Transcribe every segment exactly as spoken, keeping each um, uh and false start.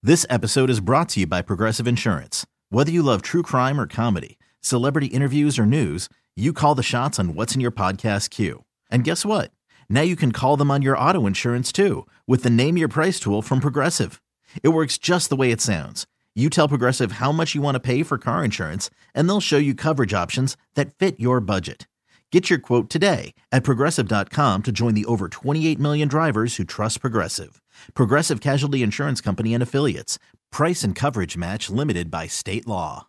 This episode is brought to you by Progressive Insurance. Whether you love true crime or comedy, celebrity interviews or news, you call the shots on what's in your podcast queue. And guess what? Now you can call them on your auto insurance too with the Name Your Price tool from Progressive. It works just the way it sounds. You tell Progressive how much you want to pay for car insurance, and they'll show you coverage options that fit your budget. Get your quote today at progressive dot com to join the over twenty-eight million drivers who trust Progressive. Progressive Casualty Insurance Company and Affiliates. Price and coverage match limited by state law.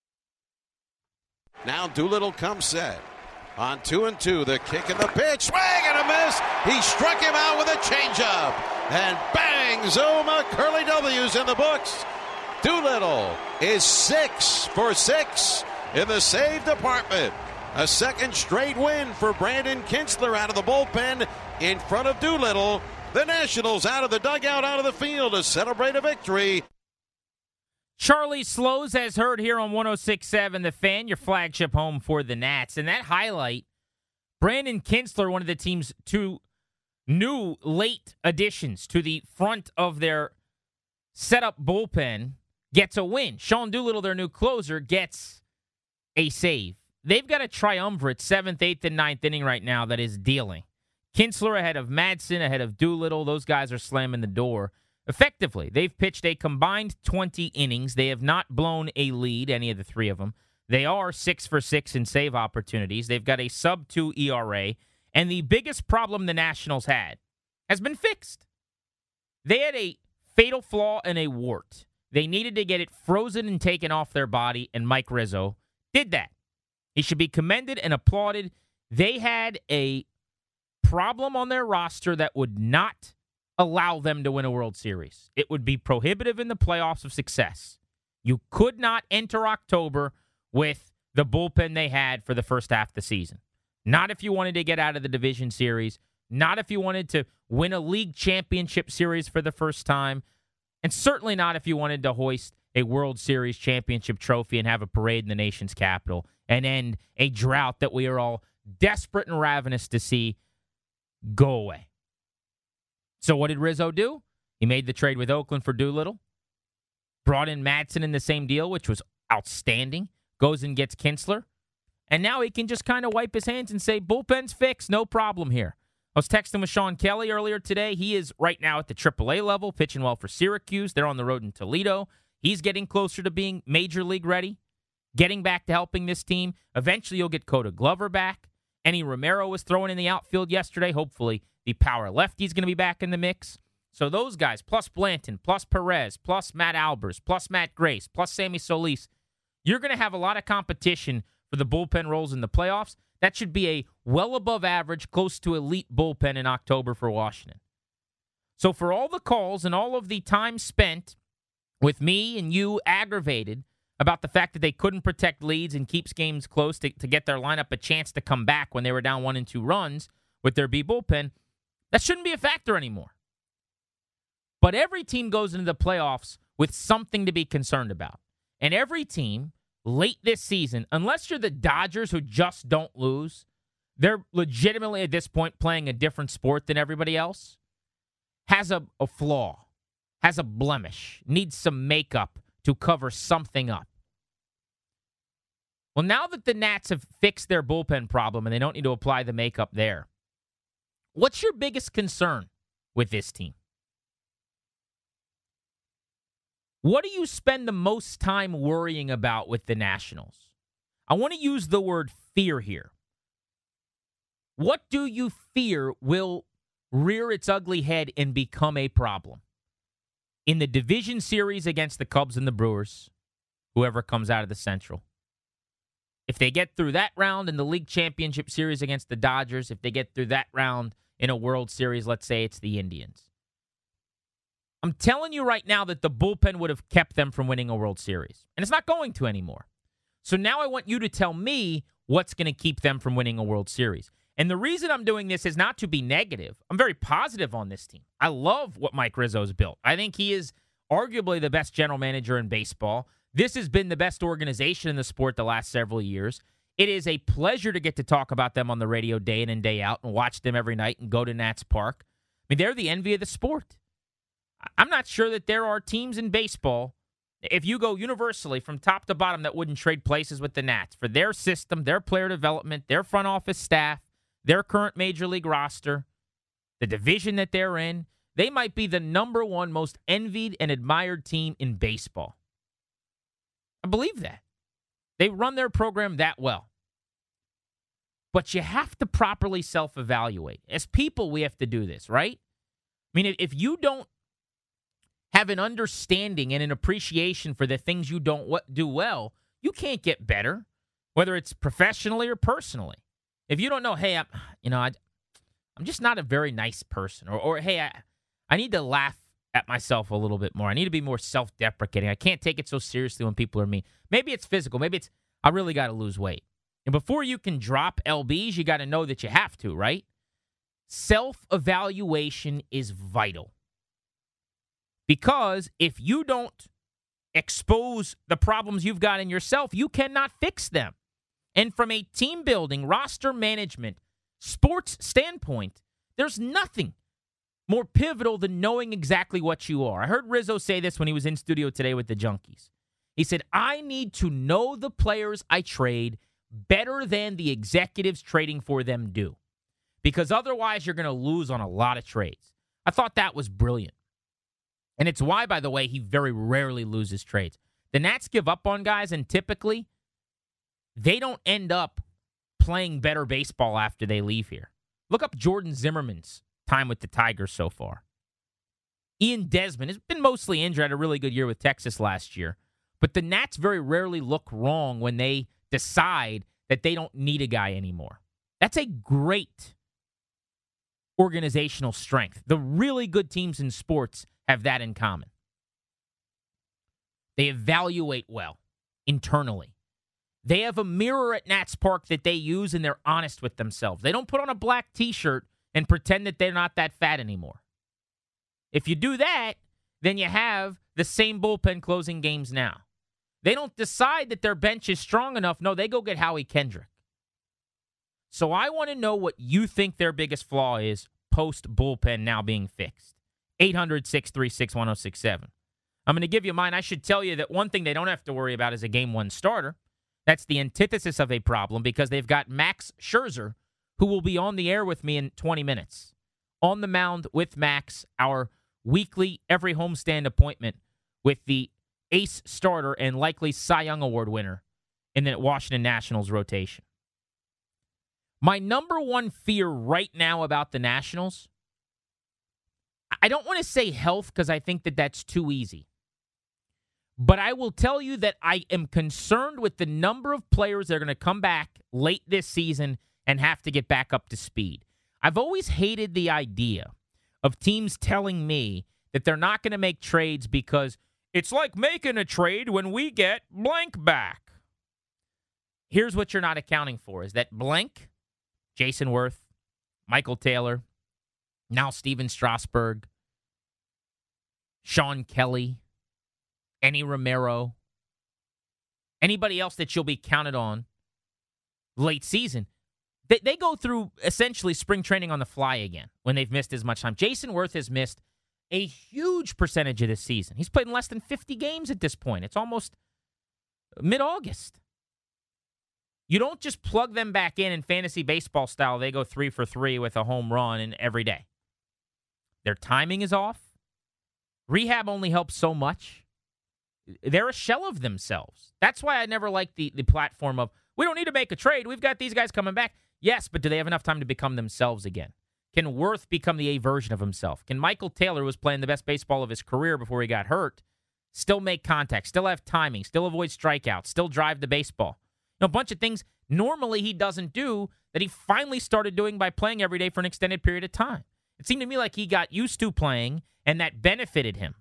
Now Doolittle comes set. On two and two, the kick and the pitch. Swing and a miss. He struck him out with a changeup. And bang, Zuma, Curly W's in the books. Doolittle is six for six in the save department. A second straight win for Brandon Kintzler out of the bullpen in front of Doolittle. The Nationals out of the dugout, out of the field to celebrate a victory. Charlie Slows has heard here on one oh six point seven The Fan, your flagship home for the Nats. And that highlight, Brandon Kintzler, one of the team's two new late additions to the front of their setup bullpen, gets a win. Sean Doolittle, their new closer, gets a save. They've got a triumvirate, seventh, eighth, and ninth inning right now that is dealing. Kintzler ahead of Madsen, ahead of Doolittle. Those guys are slamming the door. Effectively, they've pitched a combined twenty innings. They have not blown a lead, any of the three of them. They are six for six in save opportunities. They've got a sub two E R A. And the biggest problem the Nationals had has been fixed. They had a fatal flaw and a wart. They needed to get it frozen and taken off their body, and Mike Rizzo did that. He should be commended and applauded. They had a problem on their roster that would not allow them to win a World Series. It would be prohibitive in the playoffs of success. You could not enter October with the bullpen they had for the first half of the season. Not if you wanted to get out of the division series. Not if you wanted to win a league championship series for the first time. And certainly not if you wanted to hoist a World Series championship trophy and have a parade in the nation's capital and end a drought that we are all desperate and ravenous to see go away. So what did Rizzo do? He made the trade with Oakland for Doolittle. Brought in Madsen in the same deal, which was outstanding. Goes and gets Kintzler. And now he can just kind of wipe his hands and say, bullpen's fixed, no problem here. I was texting with Sean Kelly earlier today. He is right now at the triple A level, pitching well for Syracuse. They're on the road in Toledo. He's getting closer to being major league ready, getting back to helping this team. Eventually, you'll get Coda Glover back. Enny Romero was thrown in the outfield yesterday. Hopefully, the power lefty's going to be back in the mix. So those guys, plus Blanton, plus Perez, plus Matt Albers, plus Matt Grace, plus Sammy Solis, you're going to have a lot of competition for the bullpen roles in the playoffs. That should be a well above average, close to elite bullpen in October for Washington. So for all the calls and all of the time spent with me and you aggravated about the fact that they couldn't protect leads and keeps games close to, to get their lineup a chance to come back when they were down one and two runs with their B bullpen, that shouldn't be a factor anymore. But every team goes into the playoffs with something to be concerned about. And every team late this season, unless you're the Dodgers who just don't lose, they're legitimately at this point playing a different sport than everybody else, has a, a flaw, has a blemish, needs some makeup to cover something up. Well, now that the Nats have fixed their bullpen problem and they don't need to apply the makeup there, what's your biggest concern with this team? What do you spend the most time worrying about with the Nationals? I want to use the word fear here. What do you fear will rear its ugly head and become a problem? In the division series against the Cubs and the Brewers, whoever comes out of the Central. If they get through that round in the league championship series against the Dodgers, if they get through that round in a World Series, let's say it's the Indians. I'm telling you right now that the bullpen would have kept them from winning a World Series. And it's not going to anymore. So now I want you to tell me what's going to keep them from winning a World Series. And the reason I'm doing this is not to be negative. I'm very positive on this team. I love what Mike Rizzo's built. I think he is arguably the best general manager in baseball. This has been the best organization in the sport the last several years. It is a pleasure to get to talk about them on the radio day in and day out and watch them every night and go to Nats Park. I mean, they're the envy of the sport. I'm not sure that there are teams in baseball, if you go universally from top to bottom, that wouldn't trade places with the Nats for their system, their player development, their front office staff, their current major league roster, the division that they're in. They might be the number one most envied and admired team in baseball. I believe that. They run their program that well. But you have to properly self-evaluate. As people, we have to do this, right? I mean, if you don't have an understanding and an appreciation for the things you don't do well, you can't get better, whether it's professionally or personally. If you don't know, hey, I'm, you know, I, I'm just not a very nice person, or, or hey, I, I need to laugh at myself a little bit more. I need to be more self-deprecating. I can't take it so seriously when people are mean. Maybe it's physical. Maybe it's, I really got to lose weight. And before you can drop L Bs, you got to know that you have to, right? Self-evaluation is vital. Because if you don't expose the problems you've got in yourself, you cannot fix them. And from a team building, roster management, sports standpoint, there's nothing more pivotal than knowing exactly what you are. I heard Rizzo say this when he was in studio today with the Junkies. He said, I need to know the players I trade better than the executives trading for them do. Because otherwise, you're going to lose on a lot of trades. I thought that was brilliant. And it's why, by the way, he very rarely loses trades. The Nats give up on guys, and typically, they don't end up playing better baseball after they leave here. Look up Jordan Zimmerman's time with the Tigers so far. Ian Desmond has been mostly injured, had a really good year with Texas last year. But the Nats very rarely look wrong when they decide that they don't need a guy anymore. That's a great organizational strength. The really good teams in sports have that in common. They evaluate well internally. They have a mirror at Nats Park that they use, and they're honest with themselves. They don't put on a black T-shirt and pretend that they're not that fat anymore. If you do that, then you have the same bullpen closing games now. They don't decide that their bench is strong enough. No, they go get Howie Kendrick. So I want to know what you think their biggest flaw is post-bullpen now being fixed. eight hundred, six three six, one oh six seven. I'm going to give you mine. I should tell you that one thing they don't have to worry about is a game one starter. That's the antithesis of a problem because they've got Max Scherzer, who will be on the air with me in twenty minutes. On the mound with Max, our weekly every homestand appointment with the ace starter and likely Cy Young Award winner in the Washington Nationals rotation. My number one fear right now about the Nationals, I don't want to say health because I think that that's too easy. But I will tell you that I am concerned with the number of players that are going to come back late this season and have to get back up to speed. I've always hated the idea of teams telling me that they're not going to make trades because it's like making a trade when we get blank back. Here's what you're not accounting for is that blank, Jason Worth, Michael Taylor, now Steven Strasburg, Sean Kelly, Enny Romero, anybody else that you'll be counted on late season, they, they go through essentially spring training on the fly again when they've missed as much time. Jason Worth has missed a huge percentage of this season. He's played in less than fifty games at this point. It's almost mid-August. You don't just plug them back in in fantasy baseball style. They go three for three with a home run and every day. Their timing is off. Rehab only helps so much. They're a shell of themselves. That's why I never liked the, the platform of, we don't need to make a trade. We've got these guys coming back. Yes, but do they have enough time to become themselves again? Can Worth become the A version of himself? Can Michael Taylor, who was playing the best baseball of his career before he got hurt, still make contact, still have timing, still avoid strikeouts, still drive the baseball? You know, a bunch of things normally he doesn't do that he finally started doing by playing every day for an extended period of time. It seemed to me like he got used to playing, and that benefited him.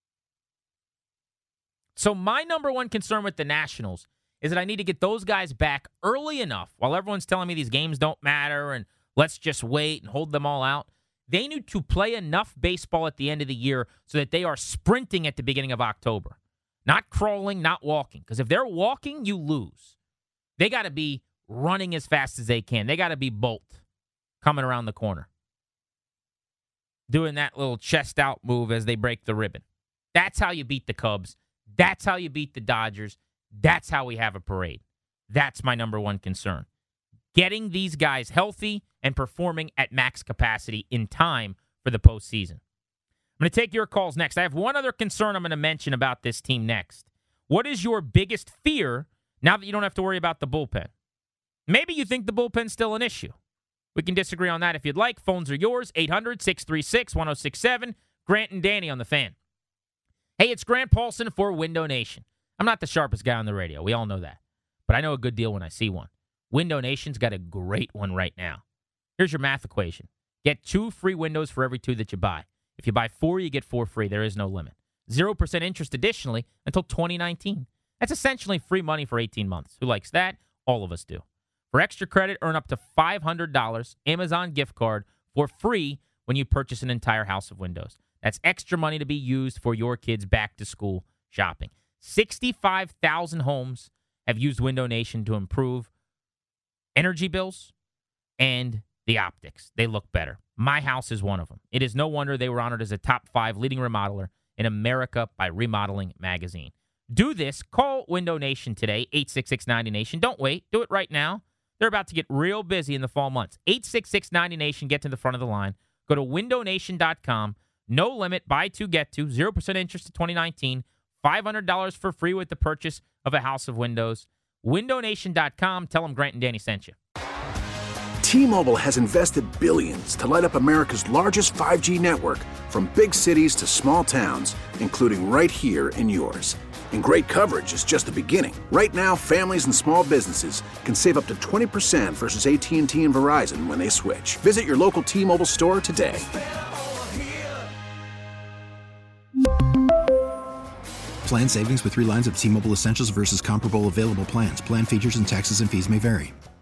So my number one concern with the Nationals is that I need to get those guys back early enough while everyone's telling me these games don't matter and let's just wait and hold them all out. They need to play enough baseball at the end of the year so that they are sprinting at the beginning of October. Not crawling, not walking. Because if they're walking, you lose. They got to be running as fast as they can. They got to be Bolt coming around the corner. doing that little chest out move as they break the ribbon. That's how you beat the Cubs. That's how you beat the Dodgers. That's how we have a parade. That's my number one concern. Getting these guys healthy and performing at max capacity in time for the postseason. I'm going to take your calls next. I have one other concern I'm going to mention about this team next. What is your biggest fear now that you don't have to worry about the bullpen? Maybe you think the bullpen's still an issue. We can disagree on that if you'd like. Phones are yours, eight hundred, six three six, one oh six seven. Grant and Danny on the Fan. Hey, it's Grant Paulson for Window Nation. I'm not the sharpest guy on the radio. We all know that. But I know a good deal when I see one. Window Nation's got a great one right now. Here's your math equation. Get two free windows for every two that you buy. If you buy four, you get four free. There is no limit. zero percent interest additionally until twenty nineteen. That's essentially free money for eighteen months. Who likes that? All of us do. For extra credit, earn up to five hundred dollars Amazon gift card for free when you purchase an entire house of windows. That's extra money to be used for your kids' back-to-school shopping. sixty-five thousand homes have used Window Nation to improve energy bills and the optics. They look better. My house is one of them. It is no wonder they were honored as a top five leading remodeler in America by Remodeling Magazine. Do this. Call Window Nation today, eight six six, ninety nation. Don't wait. Do it right now. They're about to get real busy in the fall months. eight six six, ninety nation. Get to the front of the line. Go to window nation dot com. No limit. Buy two, get two. zero percent interest to twenty nineteen. five hundred dollars for free with the purchase of a house of windows. window nation dot com. Tell them Grant and Danny sent you. T-Mobile has invested billions to light up America's largest five G network, from big cities to small towns, including right here in yours. And great coverage is just the beginning. Right now, families and small businesses can save up to twenty percent versus A T and T and Verizon when they switch. Visit your local T-Mobile store today. Plan savings with three lines of T-Mobile Essentials versus comparable available plans. Plan features and taxes and fees may vary.